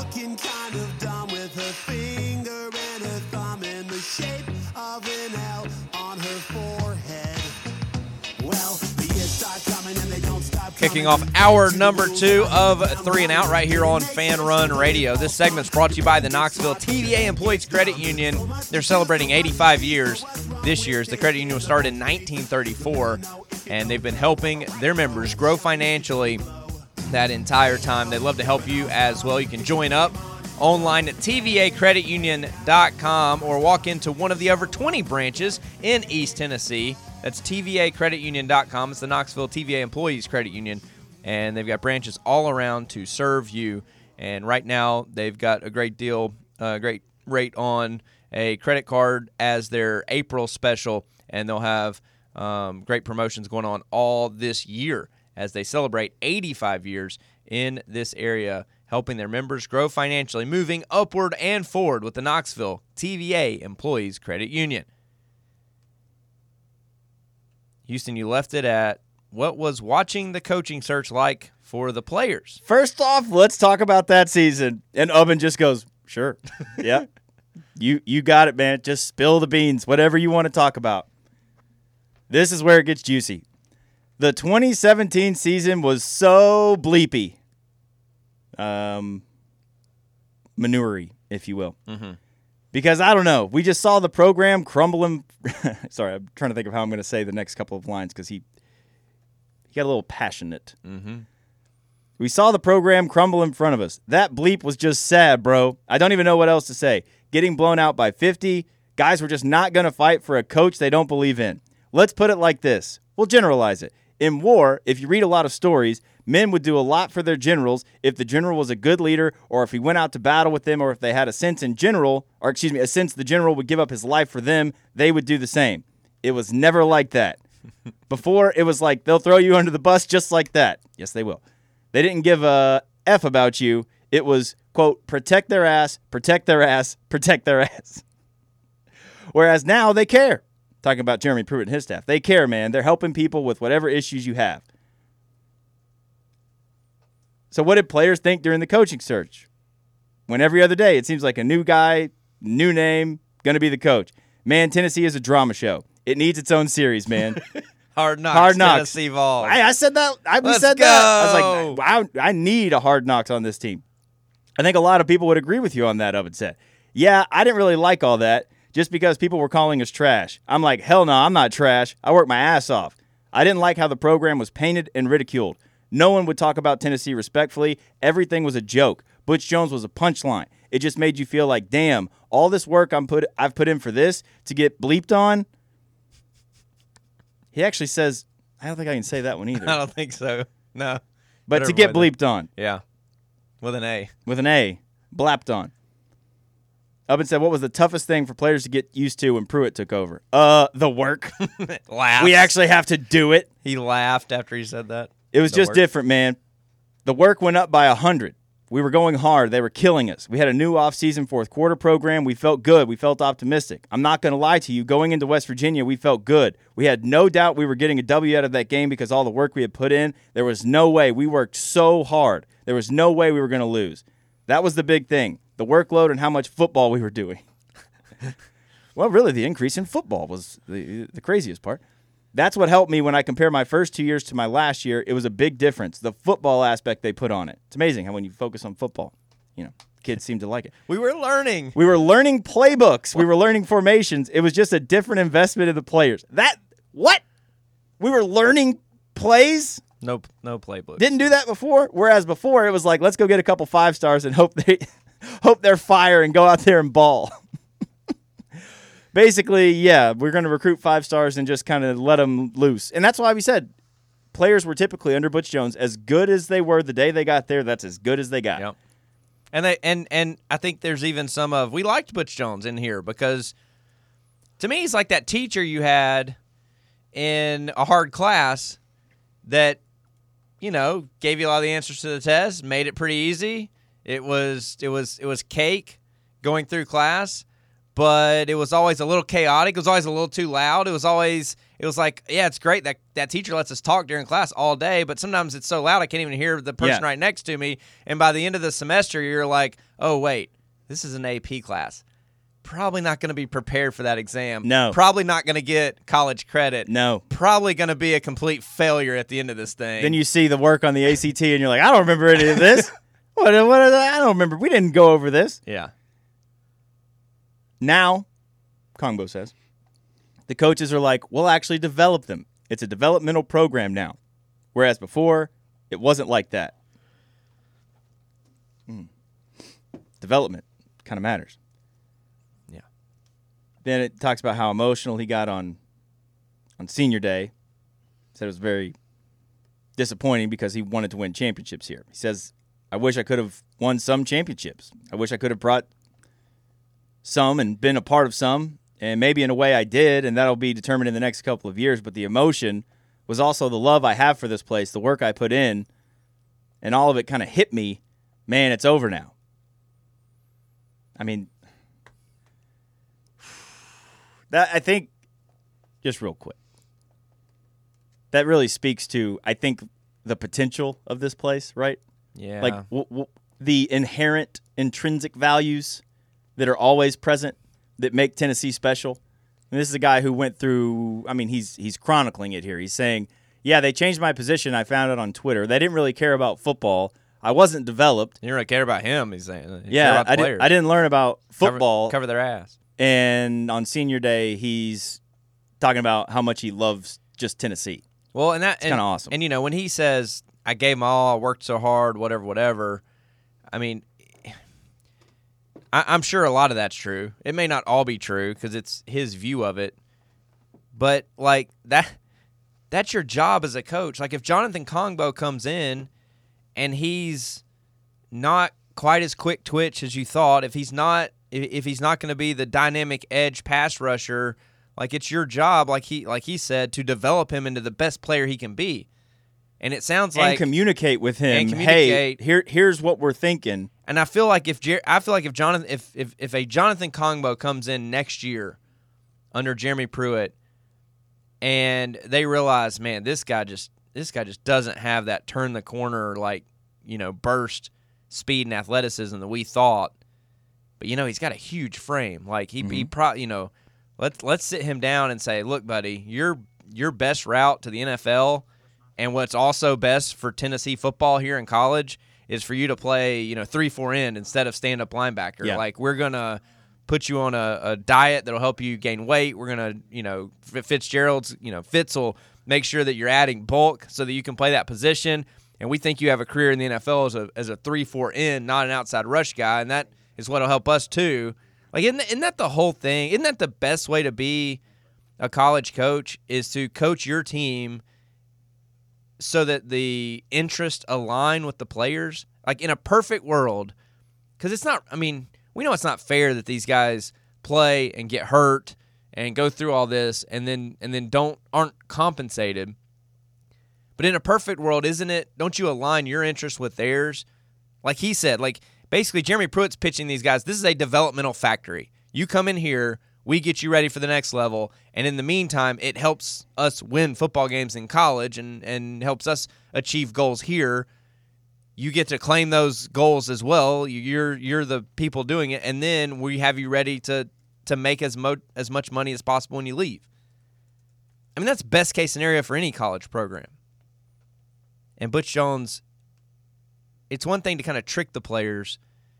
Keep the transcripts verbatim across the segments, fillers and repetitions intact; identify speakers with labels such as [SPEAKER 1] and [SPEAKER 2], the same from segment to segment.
[SPEAKER 1] looking kind of dumb with her finger and her thumb in the shape of an L on her forehead. Well, the years start coming and they don't stop.
[SPEAKER 2] Kicking off hour number two of Three and Out right here on Fan Run Radio. This segment's brought to you by the Knoxville T V A Employees Credit Union. They're celebrating eighty-five years this year. The credit union was started in nineteen thirty-four, and they've been helping their members grow financially that entire time. They'd love to help you as well. You can join up online at T V A credit union dot com or walk into one of the over twenty branches in East Tennessee. That's T V A credit union dot com. It's the Knoxville T V A Employees Credit Union, and they've got branches all around to serve you. And right now, they've got a great deal, a uh, great rate on a credit card as their April special, and they'll have um, great promotions going on all this year as they celebrate eighty-five years in this area, helping their members grow financially, moving upward and forward with the Knoxville T V A Employees Credit Union. Houston, you left it at what was watching the coaching search like for the players?
[SPEAKER 3] First off, let's talk about that season. And Ubben just goes, sure. Yeah. you you got it, man. Just spill the beans, whatever you want to talk about. This is where it gets juicy. The twenty seventeen season was so bleepy. Um, manure-y, if you will.
[SPEAKER 2] Mm-hmm.
[SPEAKER 3] Because, I don't know, we just saw the program crumbling. Sorry, I'm trying to think of how I'm going to say the next couple of lines because he, he got a little passionate.
[SPEAKER 2] Mm-hmm.
[SPEAKER 3] We saw the program crumble in front of us. That bleep was just sad, bro. I don't even know what else to say. Getting blown out by fifty. Guys were just not going to fight for a coach they don't believe in. Let's put it like this. We'll generalize it. In war, if you read a lot of stories, men would do a lot for their generals if the general was a good leader or if he went out to battle with them or if they had a sense in general, or excuse me, a sense the general would give up his life for them, they would do the same. It was never like that. Before, it was like they'll throw you under the bus just like that. Yes, they will. They didn't give a F about you. It was, quote, protect their ass, protect their ass, protect their ass. Whereas now they care. Talking about Jeremy Pruitt and his staff. They care, man. They're helping people with whatever issues you have. So what did players think during the coaching search? When every other day it seems like a new guy, new name, going to be the coach. Man, Tennessee is a drama show. It needs its own series, man.
[SPEAKER 2] Hard Knocks.
[SPEAKER 3] Hard Knocks.
[SPEAKER 2] Tennessee Vols.
[SPEAKER 3] I, I said that. I we
[SPEAKER 2] Let's
[SPEAKER 3] said
[SPEAKER 2] go.
[SPEAKER 3] that. I was like, I, I need a Hard Knocks on this team. I think a lot of people would agree with you on that, Ubben said. Yeah, I didn't really like all that just because people were calling us trash. I'm like, hell no, I'm not trash. I worked my ass off. I didn't like how the program was painted and ridiculed. No one would talk about Tennessee respectfully. Everything was a joke. Butch Jones was a punchline. It just made you feel like, damn, all this work I'm put, I've put in for this to get bleeped on. He actually says, I don't think I can say that one either.
[SPEAKER 2] I don't think so. No.
[SPEAKER 3] But
[SPEAKER 2] Never
[SPEAKER 3] to get
[SPEAKER 2] mind.
[SPEAKER 3] bleeped on.
[SPEAKER 2] Yeah. With an A.
[SPEAKER 3] With an A. Blapped on. Ubben said, what was the toughest thing for players to get used to when Pruitt took over? Uh, the work.
[SPEAKER 2] Laughed.
[SPEAKER 3] We actually have to do it.
[SPEAKER 2] He laughed after he said that.
[SPEAKER 3] It was
[SPEAKER 2] The
[SPEAKER 3] just
[SPEAKER 2] work.
[SPEAKER 3] different, man. The work went up by one hundred. We were going hard. They were killing us. We had a new off-season fourth quarter program. We felt good. We felt optimistic. I'm not going to lie to you. Going into West Virginia, we felt good. We had no doubt we were getting a W out of that game because all the work we had put in. There was no way. We worked so hard. There was no way we were going to lose. That was the big thing. The workload and how much football we were doing. Well, really, the increase in football was the, the craziest part. That's what helped me when I compare my first two years to my last year. It was a big difference. The football aspect they put on it. It's amazing how when you focus on football, you know, kids seem to like it.
[SPEAKER 2] We were learning.
[SPEAKER 3] We were learning playbooks. We were learning formations. It was just a different investment in the players. That, what? We were learning plays?
[SPEAKER 2] No, no playbook.
[SPEAKER 3] Didn't do that before. Whereas before, it was like, let's go get a couple five stars and hope they hope they're fire and go out there and ball. Basically, yeah, we're going to recruit five stars and just kind of let them loose. And that's why we said players were typically under Butch Jones as good as they were the day they got there. That's as good as they got.
[SPEAKER 2] Yep. And they and and I think there's even some of we liked Butch Jones in here because to me he's like that teacher you had in a hard class that you know gave you a lot of the answers to the test, made it pretty easy. It was it was it was cake going through class. But it was always a little chaotic. It was always a little too loud. It was always it was like, yeah, it's great that that teacher lets us talk during class all day, but sometimes it's so loud I can't even hear the person
[SPEAKER 3] Yeah.
[SPEAKER 2] right next to me. And by the end of the semester, you're like, oh, wait, this is an A P class. Probably not going to be prepared for that exam.
[SPEAKER 3] No.
[SPEAKER 2] Probably not going to get college credit.
[SPEAKER 3] No.
[SPEAKER 2] Probably going to be a complete failure at the end of this thing.
[SPEAKER 3] Then you see the work on the A C T, and you're like, I don't remember any of this. what, what? I don't remember. We didn't go over this.
[SPEAKER 2] Yeah.
[SPEAKER 3] Now, Kongbo says, the coaches are like, we'll actually develop them. It's a developmental program now. Whereas before, it wasn't like that. Hmm. Development kind of matters.
[SPEAKER 2] Yeah.
[SPEAKER 3] Then it talks about how emotional he got on on senior day. Said it was very disappointing because he wanted to win championships here. He says, I wish I could have won some championships. I wish I could have brought some and been a part of some, and maybe in a way I did, and that'll be determined in the next couple of years. But the emotion was also the love I have for this place, the work I put in, and all of it kind of hit me. Man, it's over now. I mean, that I think, just real quick, that really speaks to, I think, the potential of this place, right?
[SPEAKER 2] Yeah.
[SPEAKER 3] Like w- w- the inherent intrinsic values that are always present that make Tennessee special. And this is a guy who went through, I mean, he's he's chronicling it here. He's saying, yeah, they changed my position. I found it on Twitter. They didn't really care about football. I wasn't developed.
[SPEAKER 2] You don't really care about him, he's saying. You care
[SPEAKER 3] Yeah,
[SPEAKER 2] about the
[SPEAKER 3] I,
[SPEAKER 2] players.
[SPEAKER 3] did, I didn't learn about football.
[SPEAKER 2] Cover, cover their ass.
[SPEAKER 3] And on senior day, he's talking about how much he loves just Tennessee.
[SPEAKER 2] Well, and that
[SPEAKER 3] It's kinda awesome.
[SPEAKER 2] And, you know, when he says, I gave my all, I worked so hard, whatever, whatever, I mean, I, I'm sure a lot of that's true. It may not all be true because it's his view of it. But, like, that that's your job as a coach. Like, if Jonathan Kongbo comes in and he's not quite as quick twitch as you thought, if he's not if, if he's not going to be the dynamic edge pass rusher, like, it's your job, like he like he said, to develop him into the best player he can be. And it sounds
[SPEAKER 3] and
[SPEAKER 2] like
[SPEAKER 3] communicate with him.
[SPEAKER 2] and communicate.
[SPEAKER 3] Hey, here, here's what we're thinking.
[SPEAKER 2] And I feel like if Jer- I feel like if Jonathan if, if if a Jonathan Kongbo comes in next year under Jeremy Pruitt and they realize, man, this guy just this guy just doesn't have that turn the corner, like, you know, burst speed and athleticism that we thought. But, you know, he's got a huge frame. Like, he, mm-hmm. he pro, you know, let's let's sit him down and say, look, buddy, your your best route to the N F L and what's also best for Tennessee football here in college is for you to play, you know, three four end instead of stand-up linebacker.
[SPEAKER 3] Yeah.
[SPEAKER 2] Like, we're going to put you on a, a diet that'll help you gain weight. We're going to, you know, Fitzgerald's, you know, Fitz will make sure that you're adding bulk so that you can play that position. And we think you have a career in the N F L as a as a three four end, not an outside rush guy, and that is what will help us too. Like, isn't, isn't that the whole thing? Isn't that the best way to be a college coach, is to coach your team so that the interests align with the players? Like, in a perfect world, because it's not, I mean, we know it's not fair that these guys play and get hurt and go through all this and then and then don't aren't compensated. But in a perfect world, isn't it, don't you align your interests with theirs? Like he said, like, basically Jeremy Pruitt's pitching these guys, this is a developmental factory. You come in here, we get you ready for the next level, and in the meantime, it helps us win football games in college and, and helps us achieve goals here. You get to claim those goals as well. You're you're the people doing it, and then we have you ready to to make as mo- as much money as possible when you leave. I mean, that's best case scenario for any college program. And Butch Jones, it's one thing to kind of trick the players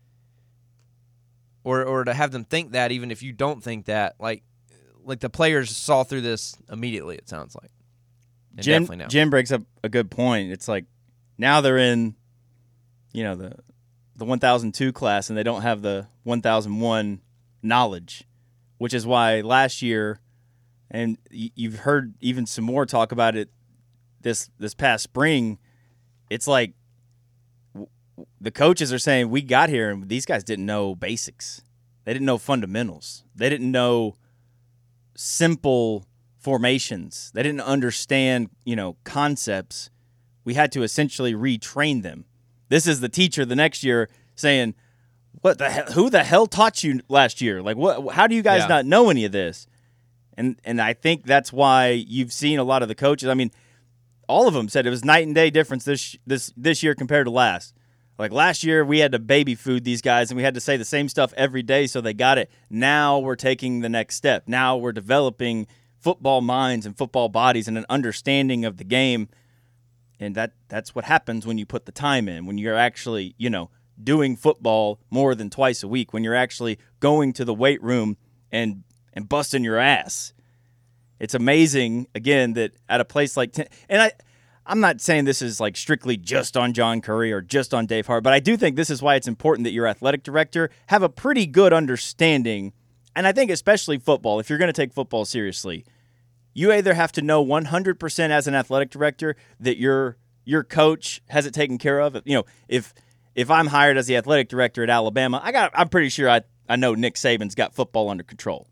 [SPEAKER 2] or or to have them think that, even if you don't think that. Like, like the players saw through this immediately, it sounds like. And
[SPEAKER 3] Jim,
[SPEAKER 2] definitely now.
[SPEAKER 3] Jim breaks up a good point. It's like now they're in, you know, the the one thousand two class, and they don't have the one thousand one knowledge, which is why last year, and you've heard even some more talk about it this this past spring, it's like the coaches are saying we got here and these guys didn't know basics. They didn't know fundamentals. They didn't know simple formations. They didn't understand, you know, concepts. We had to essentially retrain them. This is the teacher the next year saying, "What the hell? Who the hell taught you last year? Like, what? How do you guys
[SPEAKER 2] Yeah.
[SPEAKER 3] not know any of this?" And and I think that's why you've seen a lot of the coaches. I mean, all of them said it was night and day difference this this this year compared to last. Like last year, we had to baby food these guys, and we had to say the same stuff every day so they got it. Now we're taking the next step. Now we're developing football minds and football bodies and an understanding of the game. And that that's what happens when you put the time in, when you're actually, you know, doing football more than twice a week, when you're actually going to the weight room and and busting your ass. It's amazing, again, that at a place like ten, and I, I'm not saying this is like strictly just on John Currie or just on Dave Hart, but I do think this is why it's important that your athletic director have a pretty good understanding, and I think especially football, if you're going to take football seriously, you either have to know one hundred percent as an athletic director that your your coach has it taken care of. You know, if if I'm hired as the athletic director at Alabama, I got I'm pretty sure I, I know Nick Saban's got football under control.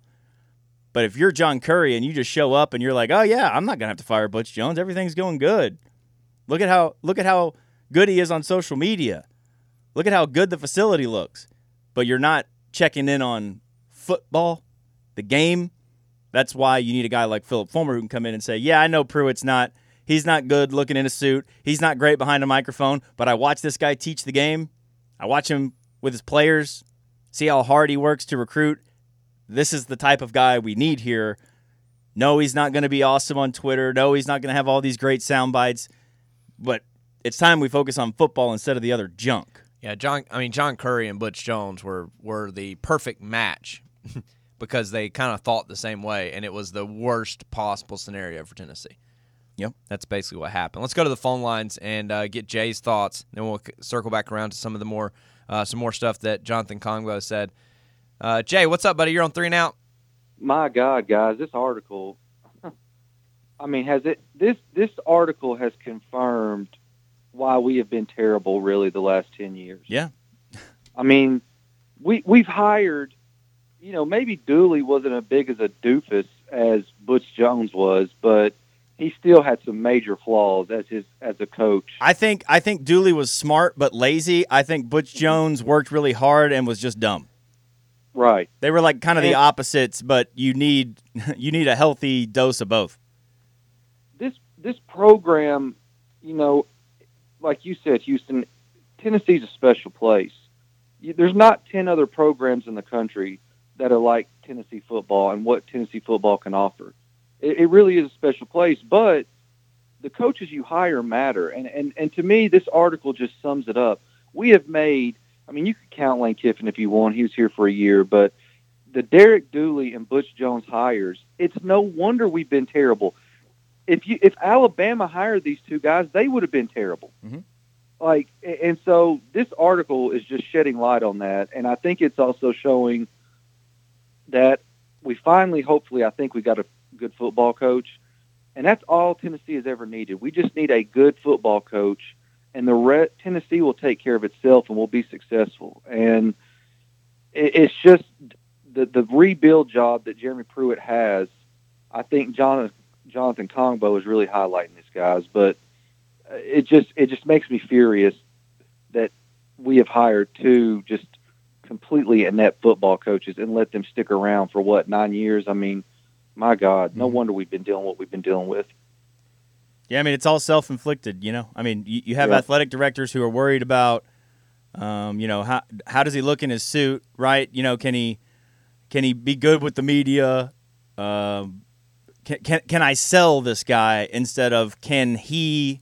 [SPEAKER 3] But if you're John Currie and you just show up and you're like, oh yeah, I'm not gonna have to fire Butch Jones. Everything's going good. Look at how look at how good he is on social media. Look at how good the facility looks. But you're not checking in on football, the game. That's why you need a guy like Philip Fulmer who can come in and say, yeah, I know Pruitt's not he's not good looking in a suit. He's not great behind a microphone, but I watch this guy teach the game. I watch him with his players, see how hard he works to recruit. This is the type of guy we need here. No, he's not going to be awesome on Twitter. No, he's not going to have all these great sound bites. But it's time we focus on football instead of the other junk.
[SPEAKER 2] Yeah, John. I mean, John Currie and Butch Jones were were the perfect match because they kind of thought the same way, and it was the worst possible scenario for Tennessee.
[SPEAKER 3] Yep,
[SPEAKER 2] that's basically what happened. Let's go to the phone lines and uh, get Jay's thoughts. Then we'll circle back around to some of the more uh, some more stuff that Jonathan Kongbo said. Uh, Jay, what's up, buddy? You're on Three and Out.
[SPEAKER 4] My God, guys, this article, I mean, has it this this article has confirmed why we have been terrible really the last ten years.
[SPEAKER 3] Yeah.
[SPEAKER 4] I mean, we we've hired, you know, maybe Dooley wasn't as big as a doofus as Butch Jones was, but he still had some major flaws as his as a coach.
[SPEAKER 3] I think I think Dooley was smart but lazy. I think Butch Jones worked really hard and was just dumb.
[SPEAKER 4] Right.
[SPEAKER 3] They were like kind of
[SPEAKER 4] and
[SPEAKER 3] the opposites, but you need you need a healthy dose of both.
[SPEAKER 4] This this program, you know, like you said, Houston, Tennessee's a special place. There's not ten other programs in the country that are like Tennessee football and what Tennessee football can offer. It, it really is a special place, but the coaches you hire matter. And, and, and to me, this article just sums it up. We have made, I mean, you could count Lane Kiffin if you want. He was here for a year, but the Derek Dooley and Butch Jones hires, it's no wonder we've been terrible. If you if Alabama hired these two guys, they would have been terrible.
[SPEAKER 3] Mm-hmm.
[SPEAKER 4] Like, and so this article is just shedding light on that, and I think it's also showing that we finally, hopefully, I think we got a good football coach, and that's all Tennessee has ever needed. We just need a good football coach, and the re- Tennessee will take care of itself, and we'll be successful. And it, it's just the the rebuild job that Jeremy Pruitt has. I think Jonathan. Jonathan Kongbo is really highlighting this, guys, but it just it just makes me furious that we have hired two just completely inept football coaches and let them stick around for, what, nine years? I mean, my God, no wonder we've been dealing what we've been dealing with.
[SPEAKER 3] Yeah, I mean, it's all self-inflicted, you know. I mean, you, you have
[SPEAKER 4] yeah.
[SPEAKER 3] athletic directors who are worried about, um, you know, how how does he look in his suit, right? You know, can he can he be good with the media? Um Can, can can I sell this guy instead of can he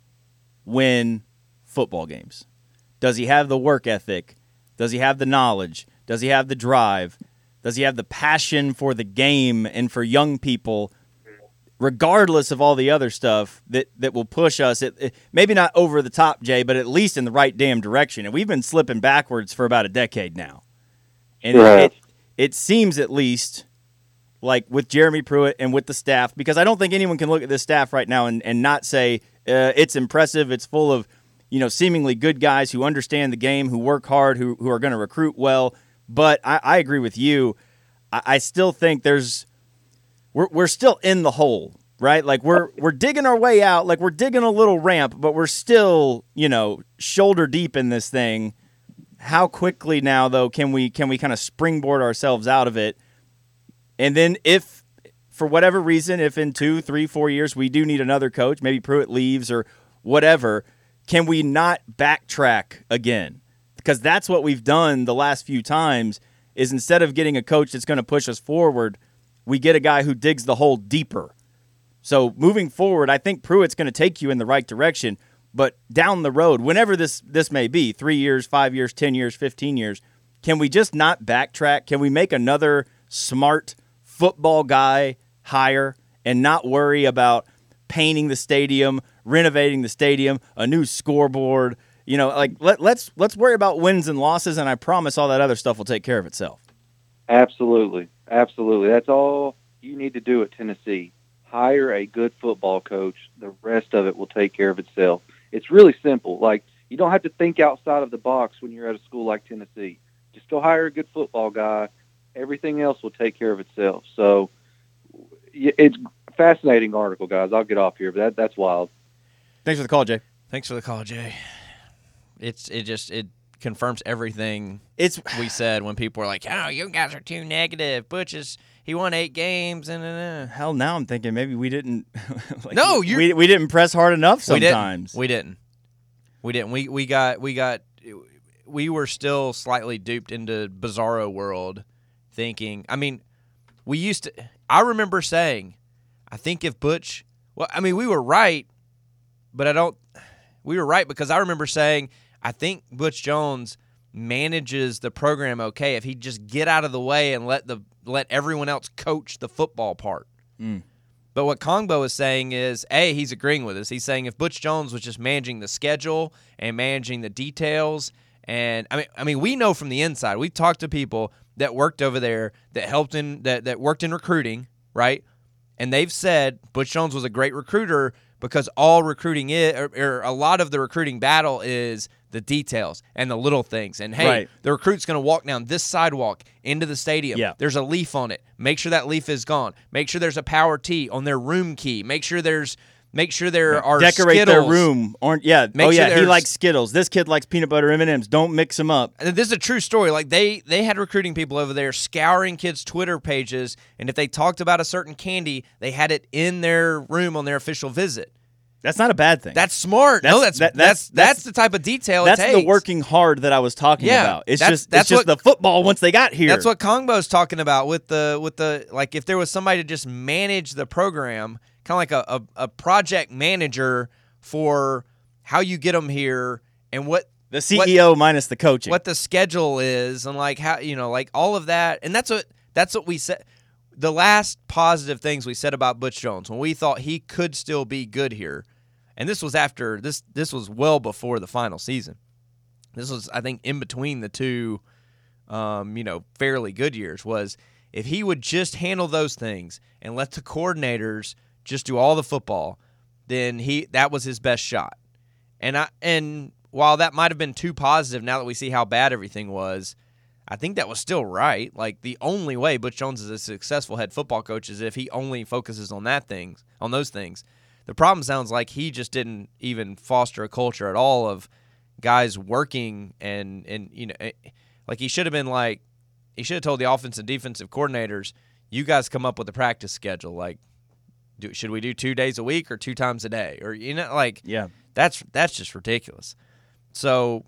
[SPEAKER 3] win football games? Does he have the work ethic? Does he have the knowledge? Does he have the drive? Does he have the passion for the game and for young people, regardless of all the other stuff that, that will push us, it, it, maybe not over the top, Jay, but at least in the right damn direction. And we've been slipping backwards for about a decade now. And
[SPEAKER 4] right.
[SPEAKER 3] it, it, it seems at least like with Jeremy Pruitt and with the staff, because I don't think anyone can look at this staff right now and, and not say uh, it's impressive. It's full of, you know, seemingly good guys who understand the game, who work hard, who who are going to recruit well. But I, I agree with you. I, I still think there's we're we're still in the hole, right? Like we're we're digging our way out, like we're digging a little ramp, but we're still, you know, shoulder deep in this thing. How quickly now, though, can we can we kind of springboard ourselves out of it? And then if for whatever reason, if in two, three, four years we do need another coach, maybe Pruitt leaves or whatever, can we not backtrack again? Because that's what we've done the last few times is instead of getting a coach that's going to push us forward, we get a guy who digs the hole deeper. So moving forward, I think Pruitt's going to take you in the right direction. But down the road, whenever this this may be, three years, five years, ten years, fifteen years, can we just not backtrack? Can we make another smart football guy hire and not worry about painting the stadium, renovating the stadium, a new scoreboard? You know, like let, let's let's worry about wins and losses, and I promise all that other stuff will take care of itself.
[SPEAKER 4] Absolutely. Absolutely. That's all you need to do at Tennessee. Hire a good football coach. The rest of it will take care of itself. It's really simple. Like, you don't have to think outside of the box when you're at a school like Tennessee. Just go hire a good football guy. Everything else will take care of itself. So it's a fascinating article, guys. I'll get off here, but that, that's wild.
[SPEAKER 3] Thanks for the call, Jay.
[SPEAKER 2] Thanks for the call, Jay. It's it just it confirms everything
[SPEAKER 3] It's
[SPEAKER 2] we said when people were like, "Oh, you guys are too negative. Butch is he won eight games and uh,
[SPEAKER 3] hell. Now I'm thinking maybe we didn't. like,
[SPEAKER 2] No, you're-
[SPEAKER 3] we we didn't press hard enough
[SPEAKER 2] we didn't.
[SPEAKER 3] sometimes.
[SPEAKER 2] We didn't. We didn't. We we got we got we were still slightly duped into Bizarro world, thinking. I mean, we used to. I remember saying, I think if Butch. Well, I mean, we were right, but I don't. We were right because I remember saying, I think Butch Jones manages the program okay if he just get out of the way and let the let everyone else coach the football part.
[SPEAKER 3] Mm.
[SPEAKER 2] But what Kongbo is saying is, A, he's agreeing with us. He's saying if Butch Jones was just managing the schedule and managing the details, and I mean, I mean, we know from the inside. We've talked to people that worked over there that helped in that that worked in recruiting, right? And they've said Butch Jones was a great recruiter because all recruiting is, or, or a lot of the recruiting battle is the details and the little things. And, hey,
[SPEAKER 3] Right.
[SPEAKER 2] the recruit's going to walk down this sidewalk into the stadium.
[SPEAKER 3] Yeah.
[SPEAKER 2] There's a leaf on it. Make sure that leaf is gone. Make sure there's a power tee on their room key. Make sure there's make sure there are
[SPEAKER 3] Decorate
[SPEAKER 2] Skittles.
[SPEAKER 3] their room. Orange, yeah.
[SPEAKER 2] Make
[SPEAKER 3] oh,
[SPEAKER 2] sure
[SPEAKER 3] yeah. He
[SPEAKER 2] there's-
[SPEAKER 3] likes Skittles. This kid likes peanut butter M and M's. Don't mix them up.
[SPEAKER 2] And this is a true story. Like they they had recruiting people over there scouring kids' Twitter pages, and if they talked about a certain candy, they had it in their room on their official visit.
[SPEAKER 3] That's not a bad thing.
[SPEAKER 2] That's smart. no,
[SPEAKER 3] That's-
[SPEAKER 2] that's
[SPEAKER 3] that-
[SPEAKER 2] that's,
[SPEAKER 3] that's-
[SPEAKER 2] that's the type of detail
[SPEAKER 3] That's
[SPEAKER 2] it takes.
[SPEAKER 3] the working hard that I was talking
[SPEAKER 2] Yeah,
[SPEAKER 3] about. It's
[SPEAKER 2] that's-
[SPEAKER 3] just
[SPEAKER 2] that's
[SPEAKER 3] it's just
[SPEAKER 2] what-
[SPEAKER 3] the football once they got here.
[SPEAKER 2] That's what Kongbo's talking about with the with the like if there was somebody to just manage the program, kind of like a, a, a project manager for how you get them here and what
[SPEAKER 3] the C E O minus the coaching.
[SPEAKER 2] what the schedule is and like how you know like all of that. And that's what that's what we said. The last positive things we said about Butch Jones when we thought he could still be good here, and this was after this this was well before the final season. This was, I think, in between the two, um, you know, fairly good years. Was if he would just handle those things and let the coordinators just do all the football, then he that was his best shot. And I and while that might have been too positive, now that we see how bad everything was, I think that was still right. Like the only way Butch Jones is a successful head football coach is if he only focuses on that things, on those things. The problem sounds like he just didn't even foster a culture at all of guys working and and you know, like he should have been like he should have told the offensive and defensive coordinators, you guys come up with a practice schedule. Like, do, should we do two days a week or two times a day, or you know, like
[SPEAKER 3] yeah.
[SPEAKER 2] that's that's just ridiculous. So,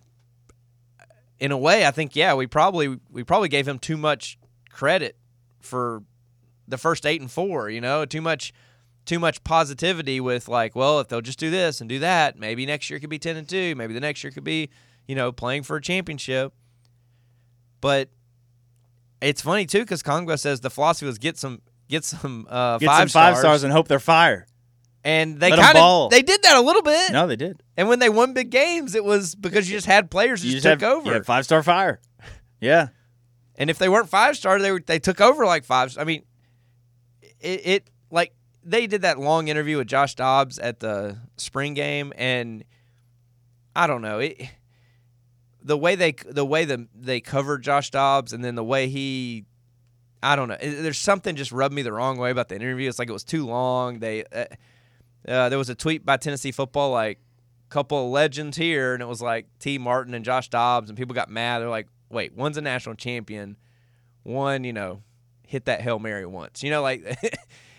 [SPEAKER 2] in a way, I think yeah, we probably we probably gave him too much credit for the first eight and four. You know, too much too much positivity with like, well, if they'll just do this and do that, maybe next year could be ten and two. Maybe the next year could be, you know, playing for a championship. But it's funny too because Kongbo says the philosophy was get some get some uh,
[SPEAKER 3] Get
[SPEAKER 2] five
[SPEAKER 3] some five
[SPEAKER 2] stars,
[SPEAKER 3] stars and hope they're fire.
[SPEAKER 2] and they
[SPEAKER 3] Let 'em
[SPEAKER 2] kind
[SPEAKER 3] ball.
[SPEAKER 2] of they did that a little bit.
[SPEAKER 3] No, they did.
[SPEAKER 2] And when they won big games, it was because you just had players who
[SPEAKER 3] You
[SPEAKER 2] just
[SPEAKER 3] just
[SPEAKER 2] took
[SPEAKER 3] have,
[SPEAKER 2] over.
[SPEAKER 3] You had five star fire. Yeah.
[SPEAKER 2] And if they weren't five star, they were they took over like five. I mean, it, it like they did that long interview with Josh Dobbs at the spring game, and I don't know it. The way they the way the they covered Josh Dobbs, and then the way he, I don't know. It, there's something just rubbed me the wrong way about the interview. It's like it was too long. They uh, uh, there was a tweet by Tennessee football like couple of legends here, and it was like T. Martin and Josh Dobbs, and people got mad. They're like, wait, one's a national champion, one, you know, hit that Hail Mary once. You know, like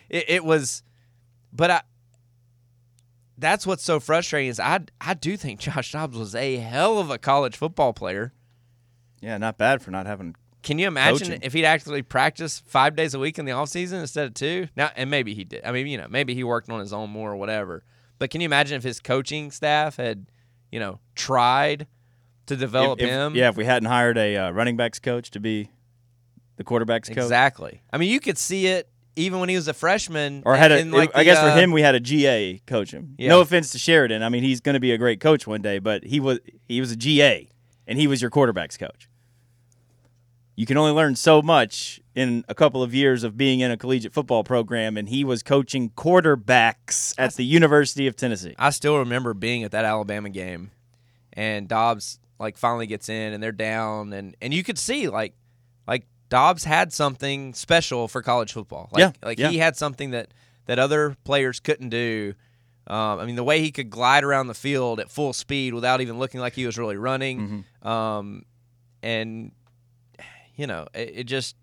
[SPEAKER 2] it, it was, but I. That's what's so frustrating is I I do think Josh Dobbs was a hell of a college football player.
[SPEAKER 3] Yeah, not bad for not having.
[SPEAKER 2] Can you imagine
[SPEAKER 3] coaching.
[SPEAKER 2] if he'd actually practiced five days a week in the offseason instead of two? Now, and maybe he did. I mean, you know, maybe he worked on his own more or whatever. But can you imagine if his coaching staff had, you know, tried to develop
[SPEAKER 3] If- if-
[SPEAKER 2] him?
[SPEAKER 3] Yeah, if we hadn't hired a uh, running backs coach to be the quarterbacks coach.
[SPEAKER 2] Exactly. I mean, you could see it even when he was a freshman.
[SPEAKER 3] Or had a,
[SPEAKER 2] in like
[SPEAKER 3] I
[SPEAKER 2] the,
[SPEAKER 3] guess
[SPEAKER 2] uh,
[SPEAKER 3] for him, we had a G A coach him.
[SPEAKER 2] Yeah.
[SPEAKER 3] No offense to Sheridan. I mean, he's going to be a great coach one day, but he was he was a G A, and he was your quarterbacks coach. You can only learn so much in a couple of years of being in a collegiate football program, and he was coaching quarterbacks at the University of Tennessee.
[SPEAKER 2] I still remember being at that Alabama game, and Dobbs like finally gets in, and they're down, and, and you could see like like Dobbs had something special for college football. Like,
[SPEAKER 3] Yeah,
[SPEAKER 2] like
[SPEAKER 3] yeah.
[SPEAKER 2] he had something that, that other players couldn't do. Um, I mean, the way he could glide around the field at full speed without even looking like he was really running,
[SPEAKER 3] Mm-hmm.
[SPEAKER 2] um, and you know, it, it just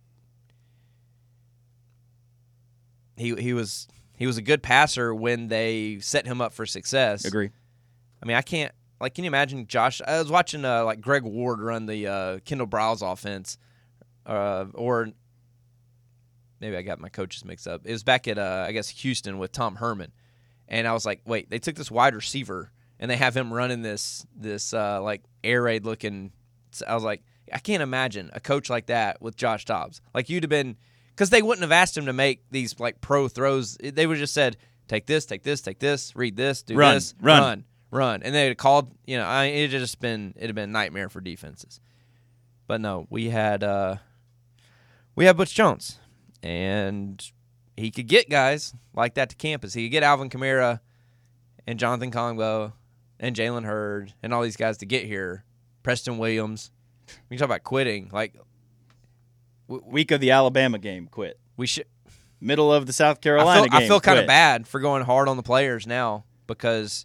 [SPEAKER 2] he he was he was a good passer when they set him up for success.
[SPEAKER 3] Agree.
[SPEAKER 2] I mean, I can't like. Can you imagine Josh? I was watching uh, like Greg Ward run the uh, Kendall Browse offense, uh, or maybe I got my coaches mixed up. It was back at uh, I guess Houston with Tom Herman, and I was like, wait, they took this wide receiver and they have him running this this uh, like air raid looking. I was like, I can't imagine a coach like that with Josh Dobbs. Like you'd have been, because they wouldn't have asked him to make these like pro throws. They would have just said, take this, take this, take this, read this, do
[SPEAKER 3] Run,
[SPEAKER 2] this,
[SPEAKER 3] run.
[SPEAKER 2] run, run, and they'd have called. You know, I it just been it'd have been a nightmare for defenses. But no, we had uh, we had Butch Jones, and he could get guys like that to campus. He could get Alvin Kamara and Jonathan Kongbo and Jalen Hurd and all these guys to get here. Preston Williams. We talk about quitting. Like
[SPEAKER 3] Week of the Alabama game, quit.
[SPEAKER 2] we should.
[SPEAKER 3] Middle of the South
[SPEAKER 2] I
[SPEAKER 3] Carolina
[SPEAKER 2] feel,
[SPEAKER 3] game,
[SPEAKER 2] I feel kind of
[SPEAKER 3] quit.
[SPEAKER 2] bad for going hard on the players now because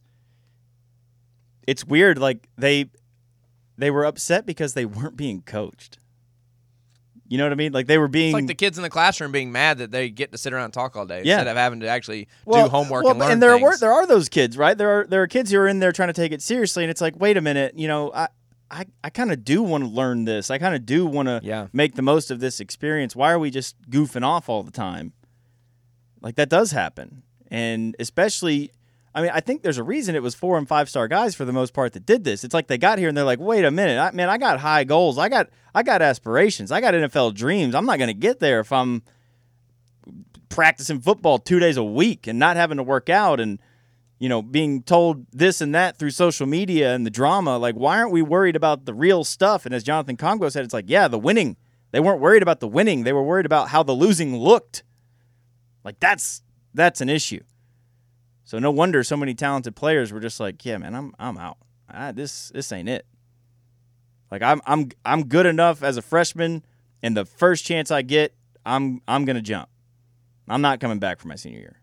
[SPEAKER 3] It's weird. Like they they were upset because they weren't being coached. You know what I mean? Like they were being
[SPEAKER 2] it's like the kids in the classroom being mad that they get to sit around and talk all day
[SPEAKER 3] Yeah.
[SPEAKER 2] instead of having to actually
[SPEAKER 3] well,
[SPEAKER 2] do homework
[SPEAKER 3] well,
[SPEAKER 2] and learn
[SPEAKER 3] there
[SPEAKER 2] things.
[SPEAKER 3] were there are those kids, right? There are there are kids who are in there trying to take it seriously, and it's like, wait a minute, you know, I I, I kind of do want to learn this. I kind of do want to
[SPEAKER 2] Yeah.
[SPEAKER 3] make the most of this experience. Why are we just goofing off all the time? Like that does happen, and especially, I mean, I think there's a reason it was four and five star guys for the most part that did this. It's like they got here and they're like, wait a minute, I, man, I got high goals. I got I got aspirations. I got N F L dreams. I'm not going to get there if I'm practicing football two days a week and not having to work out and, you know, being told this and that through social media and the drama. Like, why aren't we worried about the real stuff? And as Jonathan Congo said, it's like, yeah, the winning. They weren't worried about the winning. They were worried about how the losing looked. Like, that's that's an issue. So no wonder so many talented players were just like, yeah, man, I'm I'm out. I, this this ain't it. Like, I'm I'm I'm good enough as a freshman, and the first chance I get, I'm I'm gonna jump. I'm not coming back for my senior year.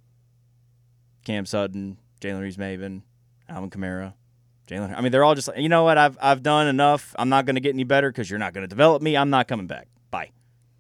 [SPEAKER 3] Cam Sutton, Jalen Reeves-Maven, Alvin Kamara, Jalen. I mean, they're all just like, you know what? I've I've done enough. I'm not going to get any better because you're not going to develop me. I'm not coming back. Bye.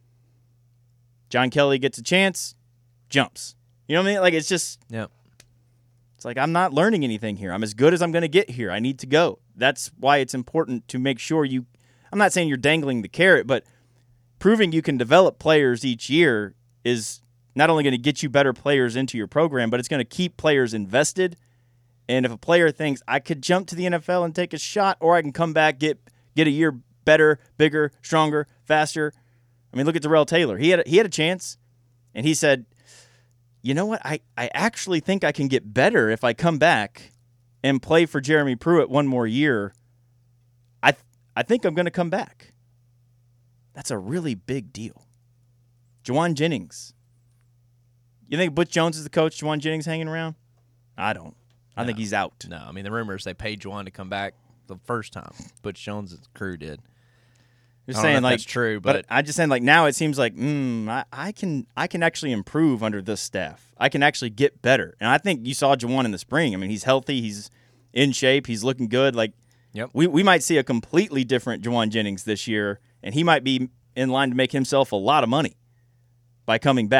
[SPEAKER 3] John Kelly gets a chance, jumps. You know what I mean? Like, it's just,
[SPEAKER 2] Yeah.
[SPEAKER 3] it's like I'm not learning anything here. I'm as good as I'm going to get here. I need to go. That's why it's important to make sure you, I'm not saying you're dangling the carrot, but proving you can develop players each year is not only going to get you better players into your program, but it's going to keep players invested. And if a player thinks I could jump to the N F L and take a shot, or I can come back, get get a year better, bigger, stronger, faster. I mean, look at Darrell Taylor. He had a, he had a chance, and he said, you know what? I, I actually think I can get better if I come back and play for Jeremy Pruitt one more year. I th- I think I'm going to come back. That's a really big deal. Juwan Jennings. You think Butch Jones is the coach? Juwan Jennings hanging around? I don't. I
[SPEAKER 2] No.
[SPEAKER 3] think he's out.
[SPEAKER 2] No, I mean the rumors they paid Juwan to come back the first time. Butch Jones' crew did.
[SPEAKER 3] Just
[SPEAKER 2] I don't know
[SPEAKER 3] saying,
[SPEAKER 2] if
[SPEAKER 3] like
[SPEAKER 2] that's true,
[SPEAKER 3] but,
[SPEAKER 2] but-
[SPEAKER 3] I just saying, like now it seems like, mm, I, I can, I can actually improve under this staff. I can actually get better, and I think you saw Juwan in the spring. I mean, he's healthy, he's in shape, he's looking good. Like,
[SPEAKER 2] Yep.
[SPEAKER 3] we we might see a completely different Juwan Jennings this year, and he might be in line to make himself a lot of money by coming back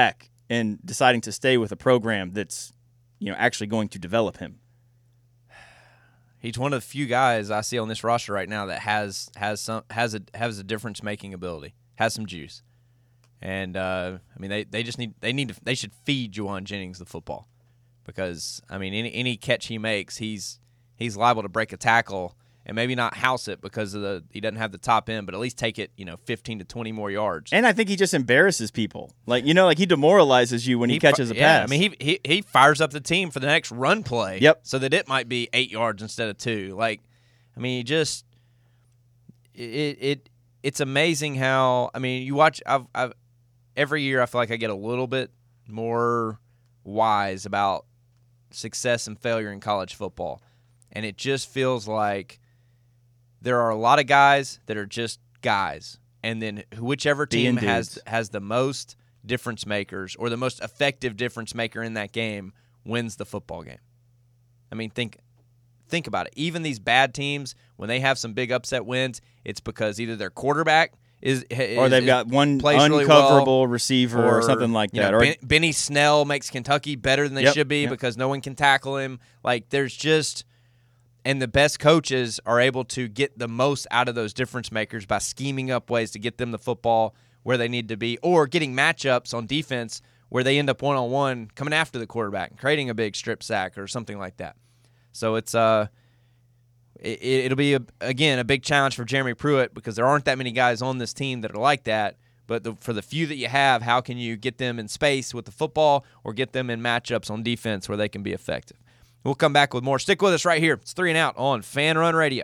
[SPEAKER 3] in deciding to stay with a program that's, you know, actually going to develop him?
[SPEAKER 2] He's one of the few guys I see on this roster right now that has has some has a has a difference making ability, has some juice, and uh, I mean they, they just need they need to, they should feed Juwan Jennings the football, because I mean any any catch he makes, he's he's liable to break a tackle and maybe not house it because of the he doesn't have the top end, but at least take it, you know, fifteen to twenty more yards.
[SPEAKER 3] And I think he just embarrasses people. Like, you know, like he demoralizes you when he, he catches a
[SPEAKER 2] yeah,
[SPEAKER 3] pass.
[SPEAKER 2] I mean, he, he he fires up the team for the next run play.
[SPEAKER 3] Yep.
[SPEAKER 2] So that it might be eight yards instead of two. Like, I mean, he just it it it's amazing how I mean you watch. I've I've every year I feel like I get a little bit more wise about success and failure in college football, and it just feels like there are a lot of guys that are just guys, and then whichever team has has the most difference makers or the most effective difference maker in that game wins the football game. I mean, think think about it. Even these bad teams, when they have some big upset wins, it's because either their quarterback is, is
[SPEAKER 3] or they've
[SPEAKER 2] is,
[SPEAKER 3] got one
[SPEAKER 2] uncoverable
[SPEAKER 3] uncoverable well, receiver or, or something like that.
[SPEAKER 2] Know,
[SPEAKER 3] or
[SPEAKER 2] ben, Benny Snell makes Kentucky better than they
[SPEAKER 3] yep,
[SPEAKER 2] should be
[SPEAKER 3] yep.
[SPEAKER 2] because no one can tackle him. Like, there's just – and the best coaches are able to get the most out of those difference makers by scheming up ways to get them the football where they need to be, or getting matchups on defense where they end up one-on-one coming after the quarterback and creating a big strip sack or something like that. So it's uh, it, it'll be, a, again, a big challenge for Jeremy Pruitt because there aren't that many guys on this team that are like that. But the, for the few that you have, how can you get them in space with the football or get them in matchups on defense where they can be effective? We'll come back with more. Stick with us right here. It's Three and Out on Fan Run Radio.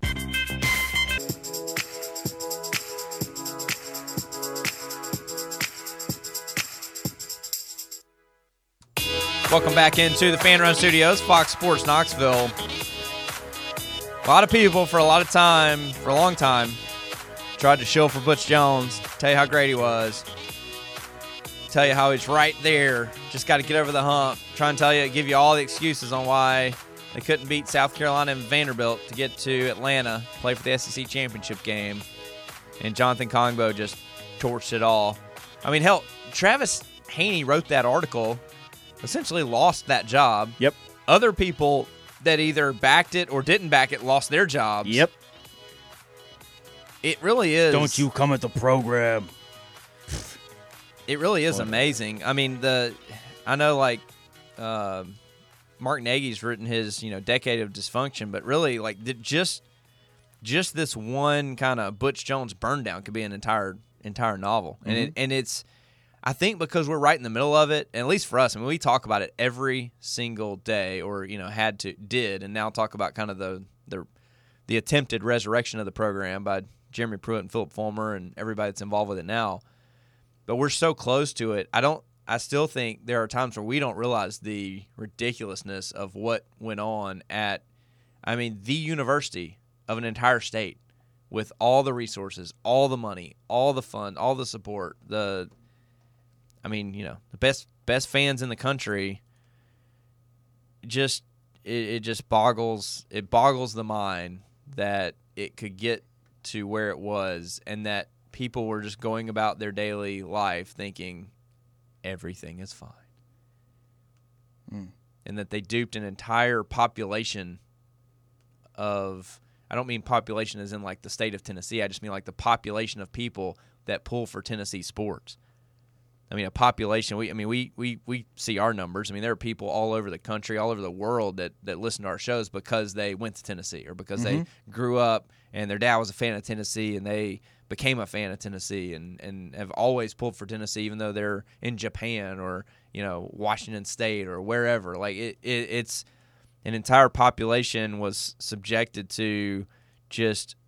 [SPEAKER 2] Welcome back into the Fan Run Studios, Fox Sports Knoxville. A lot of people for a lot of time, for a long time, tried to shill for Butch Jones, tell you how great he was, tell you how he's right there, just got to get over the hump, try and tell you, give you all the excuses on why they couldn't beat South Carolina and Vanderbilt to get to Atlanta, play for the S E C championship game, and Jonathan Kongbo just torched it all. I mean, hell, Travis Haney wrote that article, essentially lost that job.
[SPEAKER 3] Yep.
[SPEAKER 2] Other people that either backed it or didn't back it lost their jobs.
[SPEAKER 3] Yep.
[SPEAKER 2] It really is.
[SPEAKER 3] Don't you come at the program.
[SPEAKER 2] It really is amazing. I mean, the I know like uh, Mark Nagy's written his you know decade of dysfunction, but really like the, just just this one kind of Butch Jones burn down could be an entire entire novel, mm-hmm. and it, and it's I think because we're right in the middle of it, and at least for us, I mean, we talk about it every single day, or you know had to did, and now talk about kind of the the the attempted resurrection of the program by Jeremy Pruitt and Philip Fulmer and everybody that's involved with it now. But we're so close to it. I don't. I still think there are times where we don't realize the ridiculousness of what went on at, I mean, the university of an entire state, with all the resources, all the money, all the fun, all the support. The, I mean, you know, the best best fans in the country. Just it, it just boggles it boggles the mind that it could get to where it was, and that people were just going about their daily life thinking everything is fine. Mm. And that they duped an entire population of, I don't mean population as in like the state of Tennessee, I just mean like the population of people that pull for Tennessee sports. I mean, a population, we, I mean, we, we, we see our numbers. I mean, there are people all over the country, all over the world that, that listen to our shows because they went to Tennessee or because mm-hmm. they grew up and their dad was a fan of Tennessee and they became a fan of Tennessee and, and have always pulled for Tennessee even though they're in Japan or, you know, Washington State or wherever. Like, it, it it's an entire population was subjected to just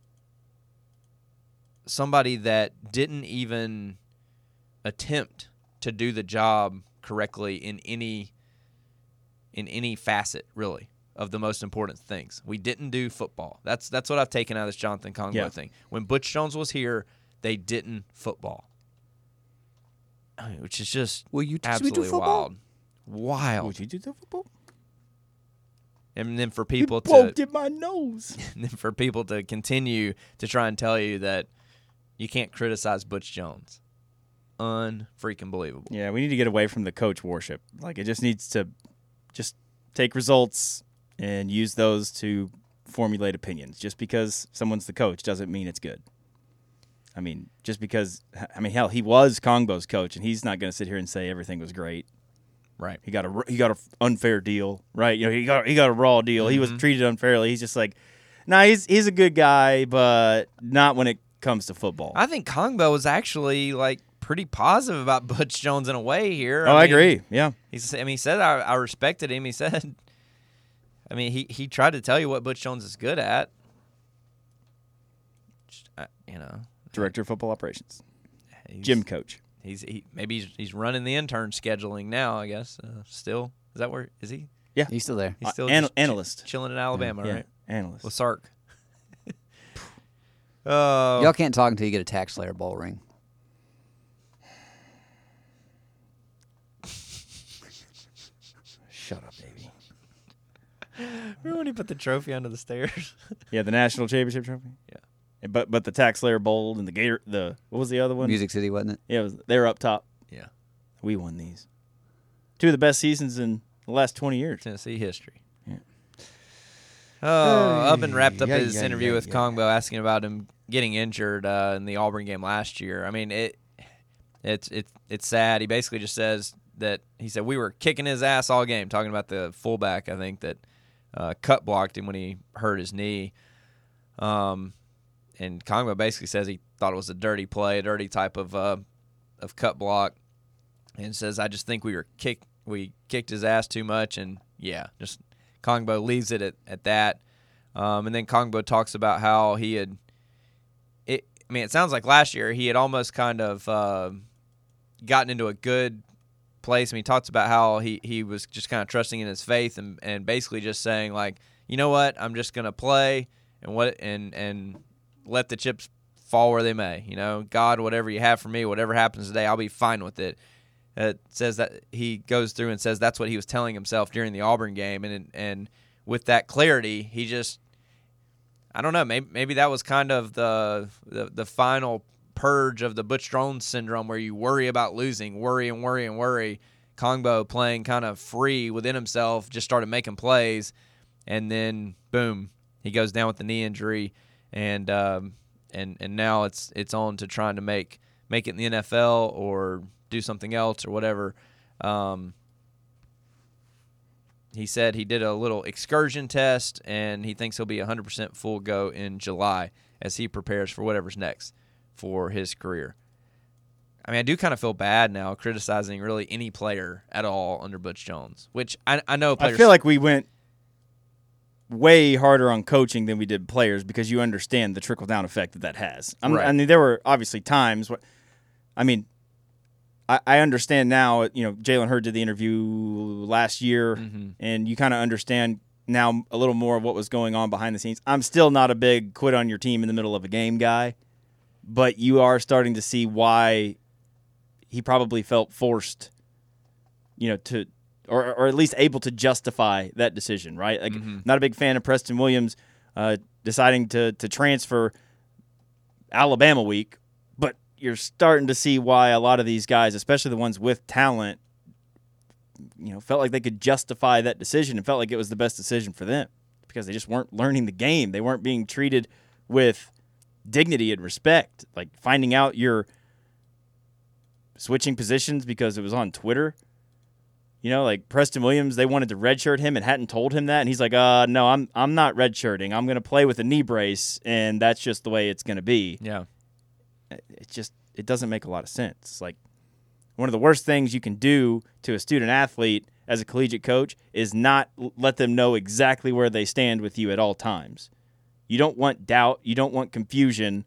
[SPEAKER 2] somebody that didn't even attempt to do the job correctly in any in any facet, really, of the most important things. We didn't do football. That's that's what I've taken out of this Jonathan Kongbo yeah. thing. When Butch Jones was here, they didn't football, I mean, which is just
[SPEAKER 3] Will you
[SPEAKER 2] absolutely
[SPEAKER 3] do football?
[SPEAKER 2] wild. Wild.
[SPEAKER 3] Would you do the football?
[SPEAKER 2] And then for people
[SPEAKER 3] you
[SPEAKER 2] to
[SPEAKER 3] poked in my nose.
[SPEAKER 2] And then for people to continue to try and tell you that you can't criticize Butch Jones. unfreaking believable.
[SPEAKER 3] Yeah, we need to get away from the coach worship. Like, it just needs to just take results and use those to formulate opinions. Just because someone's the coach doesn't mean it's good. I mean, just because, I mean, hell, he was Kongbo's coach, and he's not going to sit here and say everything was great.
[SPEAKER 2] Right.
[SPEAKER 3] He got a he got a unfair deal, right? You know, he got he got a raw deal. Mm-hmm. He was treated unfairly. He's just like, nah, he's he's a good guy, but not when it comes to football.
[SPEAKER 2] I think Kongbo was actually like pretty positive about Butch Jones in a way here.
[SPEAKER 3] Oh,
[SPEAKER 2] I,
[SPEAKER 3] I
[SPEAKER 2] mean,
[SPEAKER 3] agree. Yeah.
[SPEAKER 2] He's. I mean, he said I, I respected him. He said, I mean, he he tried to tell you what Butch Jones is good at. Just, uh, you know.
[SPEAKER 3] Director of football operations,
[SPEAKER 2] he's,
[SPEAKER 3] gym coach.
[SPEAKER 2] He's he, maybe he's, he's running the intern scheduling now. I guess uh, still is that where is he?
[SPEAKER 3] Yeah,
[SPEAKER 5] he's still there.
[SPEAKER 2] He's still
[SPEAKER 3] uh, An-
[SPEAKER 2] just
[SPEAKER 3] analyst,
[SPEAKER 2] ch- chilling in Alabama,
[SPEAKER 3] yeah,
[SPEAKER 2] right?
[SPEAKER 3] Yeah, analyst
[SPEAKER 2] with Sark. uh,
[SPEAKER 5] Y'all can't talk until you get a Tax Slayer bowl ring.
[SPEAKER 3] Shut up, baby.
[SPEAKER 2] Remember when he put the trophy under the stairs?
[SPEAKER 3] Yeah, the national championship trophy.
[SPEAKER 2] Yeah.
[SPEAKER 3] But but the Tax Slayer Bowl and the Gator, the what was the other one?
[SPEAKER 5] Music City, wasn't it?
[SPEAKER 3] Yeah, it was, they were up top.
[SPEAKER 2] Yeah.
[SPEAKER 3] We won these. Two of the best seasons in the last twenty years.
[SPEAKER 2] Tennessee history.
[SPEAKER 3] Yeah.
[SPEAKER 2] Oh, Up and wrapped up
[SPEAKER 3] Yeah,
[SPEAKER 2] his
[SPEAKER 3] yeah,
[SPEAKER 2] interview
[SPEAKER 3] yeah,
[SPEAKER 2] with
[SPEAKER 3] yeah.
[SPEAKER 2] Kongbo, asking about him getting injured uh, in the Auburn game last year. I mean, it it's it's it's sad. He basically just says that he said we were kicking his ass all game, talking about the fullback, I think, that uh, cut blocked him when he hurt his knee. Um, and Kongbo basically says he thought it was a dirty play, a dirty type of uh, of cut block, and says I just think we were kick we kicked his ass too much, and yeah, just Kongbo leaves it at, at that. Um, and then Kongbo talks about how he had it. I mean, it sounds like last year he had almost kind of uh, gotten into a good place. I mean, he talks about how he, he was just kind of trusting in his faith and, and basically just saying, like, you know what, I'm just gonna play and what and and let the chips fall where they may. You know, God, whatever you have for me, whatever happens today, I'll be fine with it. It says that he goes through and says that's what he was telling himself during the Auburn game, and and with that clarity, he just, I don't know, maybe maybe that was kind of the the, the final purge of the Butch Jones syndrome, where you worry about losing, worry and worry and worry. Kongbo playing kind of free within himself, just started making plays, and then boom, he goes down with the knee injury, and um, and and now it's it's on to trying to make make it in the N F L or do something else or whatever. Um, he said he did a little excursion test, and he thinks he'll be one hundred percent full go in July as he prepares for whatever's next for his career. I mean, I do kind of feel bad now criticizing really any player at all under Butch Jones, which I, I know players.
[SPEAKER 3] I feel like we went way harder on coaching than we did players because you understand the trickle-down effect that that has. I'm,
[SPEAKER 2] Right.
[SPEAKER 3] I mean, there were obviously times where, I mean, I, I understand now, you know, Jalen Hurd did the interview last year,
[SPEAKER 2] Mhm.
[SPEAKER 3] and you kind of understand now a little more of what was going on behind the scenes. I'm still not a big quit on your team in the middle of a game guy, but you are starting to see why he probably felt forced, you know, to or or at least able to justify that decision, right? Like,
[SPEAKER 2] Mhm.
[SPEAKER 3] not a big fan of Preston Williams uh, deciding to to transfer Alabama week, but you're starting to see why a lot of these guys, especially the ones with talent, you know, felt like they could justify that decision and felt like it was the best decision for them because they just weren't learning the game. They weren't being treated with dignity and respect. Like finding out you're switching positions because it was on Twitter. You know, like Preston Williams, they wanted to redshirt him and hadn't told him that, and he's like, "Uh, no, I'm I'm not redshirting. I'm going to play with a knee brace, and that's just the way it's going to be."
[SPEAKER 2] Yeah.
[SPEAKER 3] It just it doesn't make a lot of sense. Like, one of the worst things you can do to a student athlete as a collegiate coach is not l- let them know exactly where they stand with you at all times. You don't want doubt. You don't want confusion.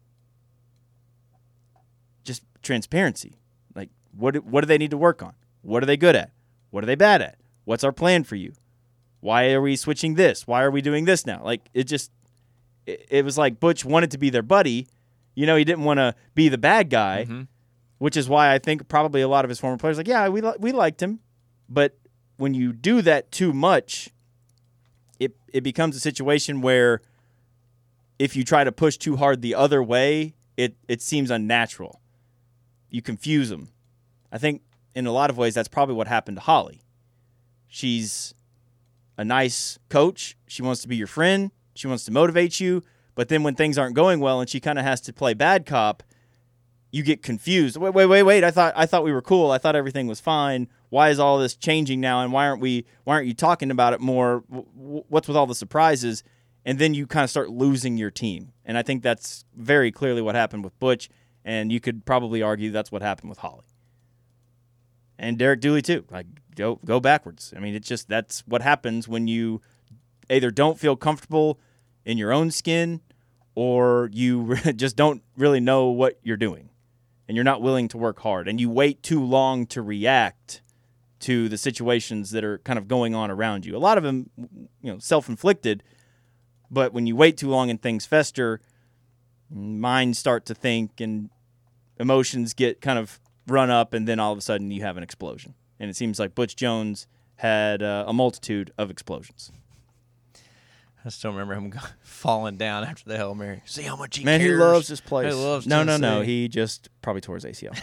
[SPEAKER 3] Just transparency. Like, what do- what do they need to work on? What are they good at? What are they bad at? What's our plan for you? Why are we switching this? Why are we doing this now? Like, it just it, it was like Butch wanted to be their buddy. You know, he didn't want to be the bad guy,
[SPEAKER 2] Mhm.
[SPEAKER 3] which is why I think probably a lot of his former players are like, yeah, we li- we liked him, but when you do that too much, it it becomes a situation where if you try to push too hard the other way, it it seems unnatural. you confuse them. I think in a lot of ways that's probably what happened to Holly. She's a nice coach. She wants to be your friend. She wants to motivate you. But then when things aren't going well and she kind of has to play bad cop, you get confused. Wait, wait, wait, wait. I thought I thought we were cool. I thought everything was fine. Why is all this changing now? And why aren't we why aren't you talking about it more? What's with all the surprises? And then you kind of start losing your team. And I think that's very clearly what happened with Butch, and you could probably argue that's what happened with Holly. And Derek Dooley too. Like go go backwards. I mean, it's just that's what happens when you either don't feel comfortable in your own skin or you just don't really know what you're doing. And you're not willing to work hard, and you wait too long to react to the situations that are kind of going on around you. A lot of them, you know, self-inflicted, but when you wait too long and things fester, minds start to think and emotions get kind of run up, and then all of a sudden you have an explosion. And it seems like Butch Jones had uh, a multitude of explosions.
[SPEAKER 2] I still remember him falling down after the Hail Mary. See how much he
[SPEAKER 3] Man,
[SPEAKER 2] cares.
[SPEAKER 3] he loves this place.
[SPEAKER 2] He loves
[SPEAKER 3] no, no, no.
[SPEAKER 2] Tennessee.
[SPEAKER 3] He just probably tore his A C L.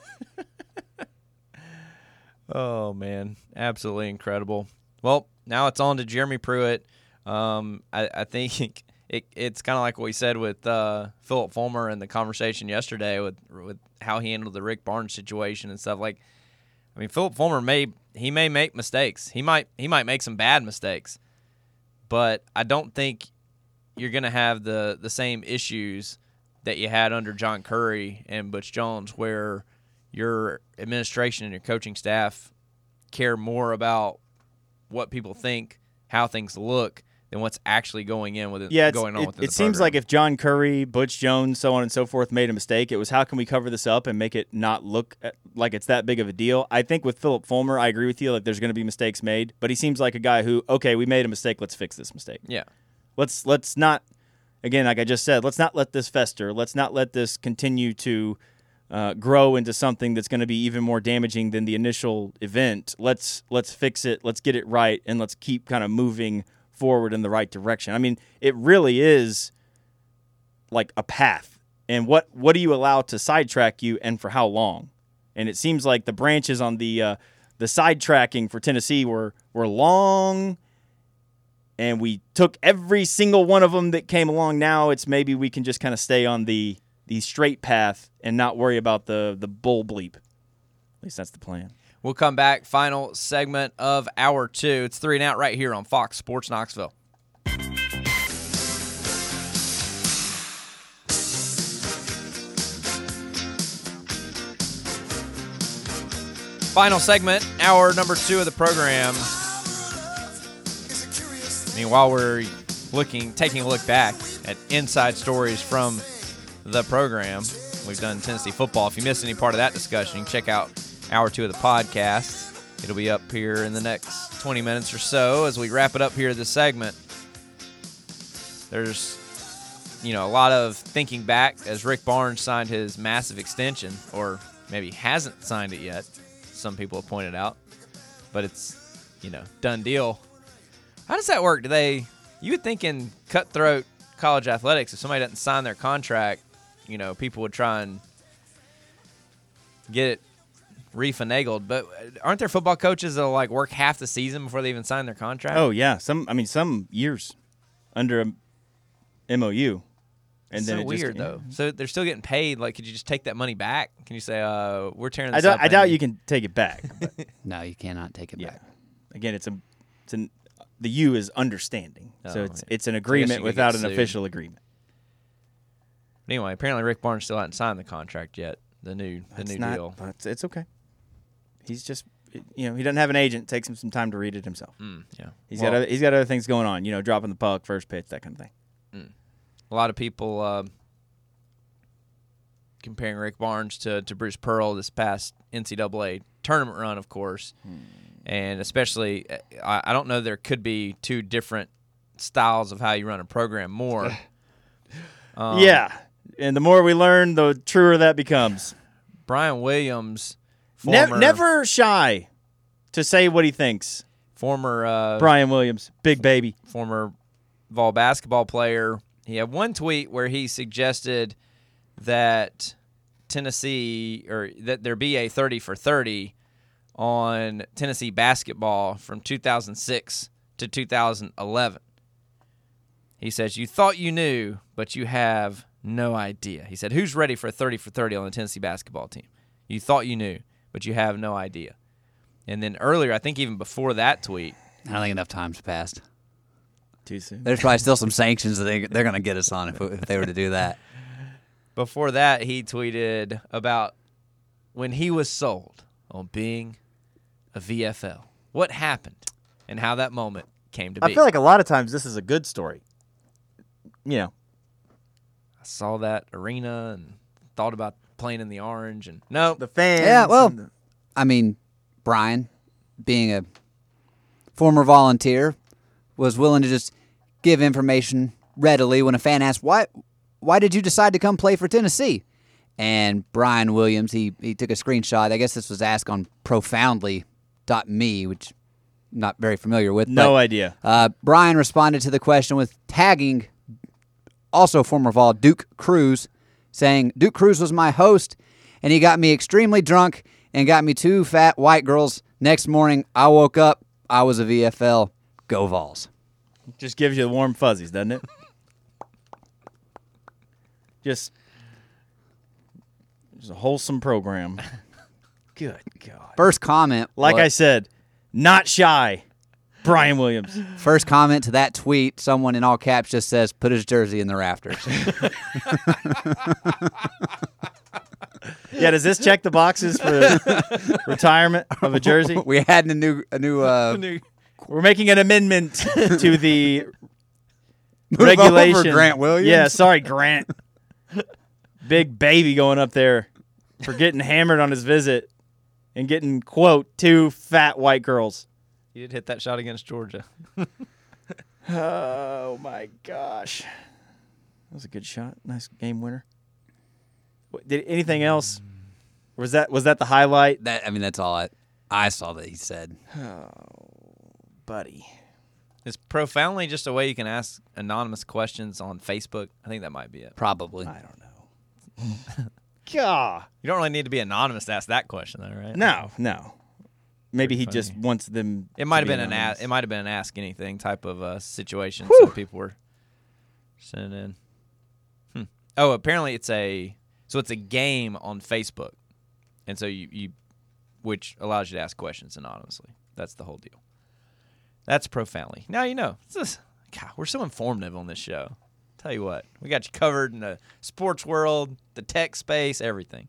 [SPEAKER 2] Oh, man. Absolutely incredible. Well, now it's on to Jeremy Pruitt. Um, I, I think it, it's kind of like what we said with uh, Philip Fulmer in the conversation yesterday with with how he handled the Rick Barnes situation and stuff. Like, I mean, Philip Fulmer may he may make mistakes. He might he might make some bad mistakes. But I don't think you're going to have the, the same issues that you had under John Curry and Butch Jones, where your administration and your coaching staff care more about what people think, how things look, than what's actually going in with it,
[SPEAKER 3] yeah,
[SPEAKER 2] going on
[SPEAKER 3] it,
[SPEAKER 2] with
[SPEAKER 3] it
[SPEAKER 2] the
[SPEAKER 3] seems
[SPEAKER 2] program.
[SPEAKER 3] like if John Curry, Butch Jones, so on and so forth made a mistake, it was how can we cover this up and make it not look like it's that big of a deal. I think with Philip Fulmer, I agree with you, like there's going to be mistakes made, but he seems like a guy who, okay, we made a mistake, let's fix this mistake.
[SPEAKER 2] Yeah.
[SPEAKER 3] Let's let's not, again, like I just said, let's not let this fester. Let's not let this continue to uh, grow into something that's going to be even more damaging than the initial event. Let's let's fix it, let's get it right, and let's keep kind of moving forward in the right direction. I mean, it really is like a path. And what what do you allow to sidetrack you, and for how long? And it seems like the branches on the uh, the sidetracking for Tennessee were were long, and we took every single one of them that came along. Now it's maybe we can just kind of stay on the the straight path and not worry about the the bull bleep. At least that's the plan.
[SPEAKER 2] We'll come back. Final segment of hour two. It's three and out right here on Fox Sports Knoxville. Final segment, hour number two of the program. I mean, while we're looking, taking a look back at inside stories from the program, we've done Tennessee football. If you missed any part of that discussion, you can check out hour two of the podcast. It'll be up here in the next twenty minutes or so as we wrap it up here this segment. There's, you know, a lot of thinking back as Rick Barnes signed his massive extension, or maybe hasn't signed it yet, some people have pointed out, but it's, you know, done deal. How does that work? Do they, you would think in cutthroat college athletics, if somebody doesn't sign their contract, you know, people would try and get it refinagled, but aren't there football coaches that'll like work half the season before they even sign their contract?
[SPEAKER 3] Oh yeah, some I mean some years under a M O U, and
[SPEAKER 2] it's
[SPEAKER 3] then
[SPEAKER 2] so
[SPEAKER 3] it
[SPEAKER 2] weird
[SPEAKER 3] just,
[SPEAKER 2] though. So they're still getting paid. Like, could you just take that money back? Can you say, "Uh, we're tearing
[SPEAKER 3] I
[SPEAKER 2] this
[SPEAKER 3] doubt,
[SPEAKER 2] up"?
[SPEAKER 3] I doubt
[SPEAKER 2] and-
[SPEAKER 3] you can take it back. But
[SPEAKER 5] No, you cannot take it
[SPEAKER 3] yeah,
[SPEAKER 5] back.
[SPEAKER 3] again, it's a it's an the U is understanding, so
[SPEAKER 2] Oh,
[SPEAKER 3] it's
[SPEAKER 2] yeah.
[SPEAKER 3] it's an
[SPEAKER 2] you could
[SPEAKER 3] agreement
[SPEAKER 2] get
[SPEAKER 3] without an
[SPEAKER 2] sued.
[SPEAKER 3] official agreement.
[SPEAKER 2] Anyway, apparently Rick Barnes still hasn't signed the contract yet. The new the
[SPEAKER 3] That's
[SPEAKER 2] new
[SPEAKER 3] not,
[SPEAKER 2] deal.
[SPEAKER 3] but it's, it's okay. He's just you know he doesn't have an agent. It takes him some time to read it himself.
[SPEAKER 2] Mm, yeah,
[SPEAKER 3] He's
[SPEAKER 2] Well,
[SPEAKER 3] got other, he's got other things going on. You know, dropping the puck, first pitch, that kind of thing.
[SPEAKER 2] a lot of people uh, comparing Rick Barnes to, to Bruce Pearl this past N C double A tournament run, of course.
[SPEAKER 3] Hmm.
[SPEAKER 2] And especially, I, I don't know there could be two different styles of how you run a program more. um,
[SPEAKER 3] yeah, and the more we learn, the truer that becomes.
[SPEAKER 2] Brian Williams,
[SPEAKER 3] Ne-
[SPEAKER 2] former,
[SPEAKER 3] never shy to say what he thinks.
[SPEAKER 2] former uh,
[SPEAKER 3] Brian Williams, big baby.
[SPEAKER 2] former Vol basketball player. He had one tweet where he suggested that Tennessee or that there be a thirty for thirty on Tennessee basketball from two thousand six to two thousand eleven. He says, you thought you knew, but you have no idea. He said, who's ready for a thirty for thirty on the Tennessee basketball team? You thought you knew, but you have no idea. And then earlier, I think even before that tweet.
[SPEAKER 5] I don't think enough time's passed.
[SPEAKER 3] Too soon.
[SPEAKER 5] There's probably still some sanctions that they, they're going to get us on if, if they were to do that.
[SPEAKER 2] Before that, he tweeted about when he was sold on being a V F L. What happened and how that moment came to be.
[SPEAKER 3] I feel like a lot of times this is a good story. You know.
[SPEAKER 2] I saw that arena and thought about playing in the orange. and No.
[SPEAKER 3] The fans.
[SPEAKER 5] Yeah, well,
[SPEAKER 3] and the-
[SPEAKER 5] I mean, Brian, being a former volunteer, was willing to just give information readily when a fan asked, why why did you decide to come play for Tennessee? And Brian Williams, he, he took a screenshot. I guess this was asked on profoundly dot me, which I'm not very familiar with.
[SPEAKER 3] No
[SPEAKER 5] but,
[SPEAKER 3] idea.
[SPEAKER 5] Uh, Brian responded to the question with tagging also former Vol Duke Cruz, saying, Duke Cruz was my host, and he got me extremely drunk and got me two fat white girls. Next morning, I woke up, I was a V F L. Go Vols.
[SPEAKER 3] Just gives you the warm fuzzies, doesn't it? Just, just a wholesome program. Good God.
[SPEAKER 5] First comment.
[SPEAKER 3] Like I
[SPEAKER 5] was-
[SPEAKER 3] said, not shy. Brian Williams.
[SPEAKER 5] First comment to that tweet, someone in all caps just says, put his jersey in the rafters.
[SPEAKER 3] Yeah, does this check the boxes for retirement of a jersey?
[SPEAKER 5] We had a new, a new, uh,
[SPEAKER 3] We're making an amendment to the
[SPEAKER 5] Move over,
[SPEAKER 3] regulation.
[SPEAKER 5] Grant Williams.
[SPEAKER 3] Yeah, sorry, Grant. Big baby going up there for getting hammered on his visit and getting, quote, two fat white girls.
[SPEAKER 2] He did hit that shot against Georgia.
[SPEAKER 3] Oh, my gosh. That was a good shot. Nice game winner. What, did anything else? Was that was that the highlight?
[SPEAKER 5] that, I mean, that's all I, I saw that he said.
[SPEAKER 3] Buddy.
[SPEAKER 2] Is profoundly just a way you can ask anonymous questions on Facebook? I think that might be it.
[SPEAKER 5] Probably.
[SPEAKER 3] I don't know. God.
[SPEAKER 2] You don't really need to be anonymous to ask that question, though, right?
[SPEAKER 3] No, no. Maybe he
[SPEAKER 2] Pretty
[SPEAKER 3] just
[SPEAKER 2] funny.
[SPEAKER 3] wants them.
[SPEAKER 2] It might
[SPEAKER 3] to
[SPEAKER 2] have
[SPEAKER 3] be
[SPEAKER 2] been an
[SPEAKER 3] anonymous.
[SPEAKER 2] a, it might have been an ask anything type of uh, situation.
[SPEAKER 3] Whew.
[SPEAKER 2] So people were sending in. Hmm. Oh, apparently it's a so it's a game on Facebook, and so you, you which allows you to ask questions anonymously. That's the whole deal. That's profoundly. Now you know. It's just, God, we're so informative on this show. Tell you what, we got you covered in the sports world, the tech space, everything.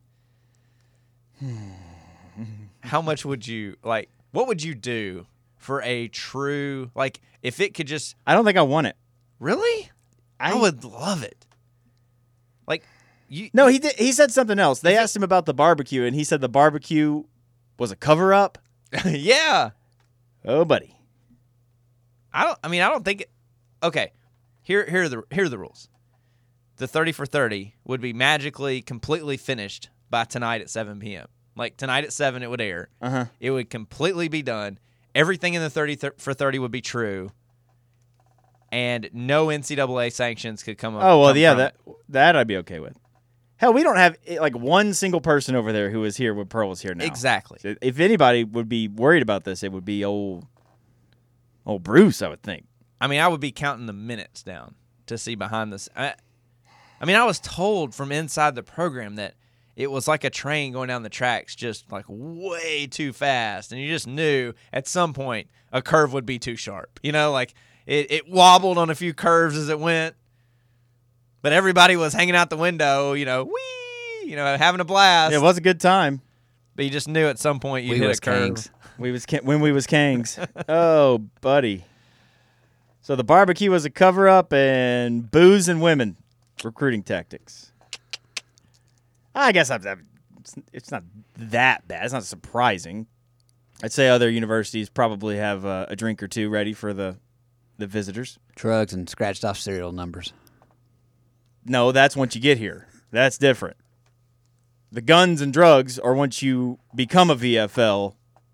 [SPEAKER 2] How much would you like? What would you do for a true like? If it could just
[SPEAKER 3] I don't think I want it.
[SPEAKER 2] really, I,
[SPEAKER 3] I-
[SPEAKER 2] would love it. Like you,
[SPEAKER 3] No, he did. He said something else. They asked him about the barbecue, and he said the barbecue was a cover up.
[SPEAKER 2] yeah.
[SPEAKER 3] Oh, buddy.
[SPEAKER 2] I don't. I mean, I don't think. It, okay, here, here are the here are the rules. The thirty for thirty would be magically completely finished by tonight at seven p.m. Like tonight at seven, it would air.
[SPEAKER 3] Uh huh.
[SPEAKER 2] It would completely be done. Everything in the thirty for thirty would be true, and no N C double A sanctions could come up.
[SPEAKER 3] Oh well,
[SPEAKER 2] come
[SPEAKER 3] yeah,
[SPEAKER 2] from
[SPEAKER 3] that
[SPEAKER 2] it.
[SPEAKER 3] that I'd be okay with. Hell, we don't have eh, like one single person over there who was here when Pearl was here now.
[SPEAKER 2] Exactly.
[SPEAKER 3] So if anybody would be worried about this, it would be old, old Bruce, I would think.
[SPEAKER 2] I mean, I would be counting the minutes down to see behind this. I, I mean, I was told from inside the program that it was like a train going down the tracks, just like way too fast, and you just knew at some point a curve would be too sharp. You know, like it, it wobbled on a few curves as it went, but everybody was hanging out the window, you know, whee, you know, having a blast.
[SPEAKER 3] Yeah, it was a good time.
[SPEAKER 2] But you just knew at some point you'd
[SPEAKER 5] We
[SPEAKER 2] hit
[SPEAKER 5] was
[SPEAKER 2] a curve.
[SPEAKER 5] Kangs.
[SPEAKER 3] We was Ka- when we was Kangs. Oh, buddy. So the barbecue was a cover up, and booze and women recruiting tactics. I guess I'm, I'm, it's not that bad. It's not surprising. I'd say other universities probably have uh, a drink or two ready for the the visitors.
[SPEAKER 5] Drugs and scratched off serial numbers.
[SPEAKER 3] No, that's once you get here. That's different. The guns and drugs are once you become a V F L.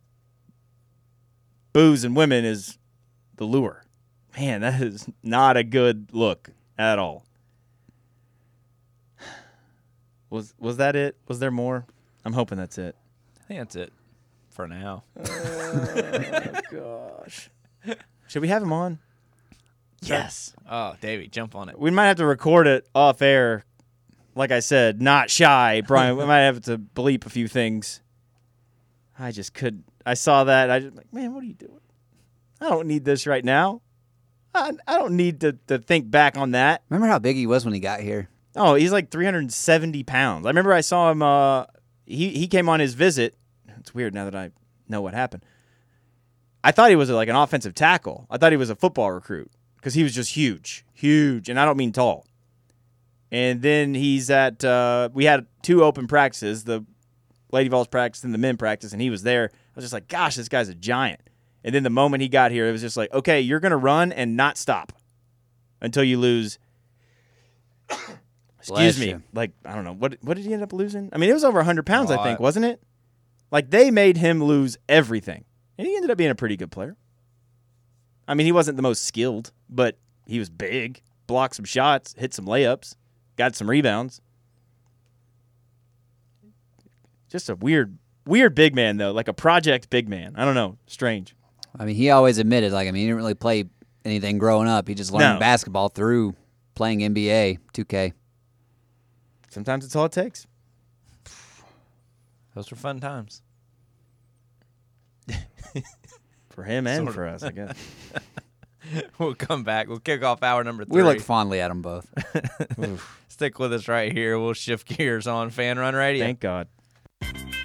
[SPEAKER 3] Booze and women is the lure. Man, that is not a good look at all. Was was that it? Was there more? I'm hoping that's it.
[SPEAKER 2] I think that's it for now.
[SPEAKER 3] Oh, gosh. Should we have him on? Yes.
[SPEAKER 2] Oh, Davey, jump on it.
[SPEAKER 3] We might have to record it off air. Like I said, not shy, Brian. We might have to bleep a few things. I just could. I saw that. I just like, man, what are you doing? I don't need this right now. I, I don't need to, to think back on that.
[SPEAKER 5] Remember how big he was when he got here?
[SPEAKER 3] Oh, he's like three hundred seventy pounds. I remember I saw him. Uh, he he came on his visit. It's weird now that I know what happened. I thought he was like an offensive tackle. I thought he was a football recruit because he was just huge, huge, and I don't mean tall. And then he's at, uh, we had two open practices, the Lady Vols practice and the men practice, and he was there. I was just like, gosh, this guy's a giant. And then the moment he got here, it was just like, okay, you're going to run and not stop until you lose, excuse
[SPEAKER 5] Bless
[SPEAKER 3] me,
[SPEAKER 5] you.
[SPEAKER 3] like, I don't know, what what did he end up losing? I mean, it was over one hundred pounds,
[SPEAKER 2] A
[SPEAKER 3] I think,
[SPEAKER 2] lot.
[SPEAKER 3] wasn't it? Like, they made him lose everything. And he ended up being a pretty good player. I mean, he wasn't the most skilled, but he was big, blocked some shots, hit some layups. Got some rebounds. Just a weird, weird big man, though. Like a project big man. I don't know. Strange.
[SPEAKER 5] I mean, he always admitted, like, I mean, he didn't really play anything growing up. He just learned
[SPEAKER 3] No.
[SPEAKER 5] basketball through playing N B A, two K.
[SPEAKER 3] Sometimes it's all it takes.
[SPEAKER 2] Those were fun times.
[SPEAKER 3] For him and
[SPEAKER 2] Sort of.
[SPEAKER 3] for us, I guess.
[SPEAKER 2] We'll come back. We'll kick off hour number three.
[SPEAKER 5] We looked fondly at them both.
[SPEAKER 2] Stick with us right here. We'll shift gears on Fan Run Radio.
[SPEAKER 3] Thank God.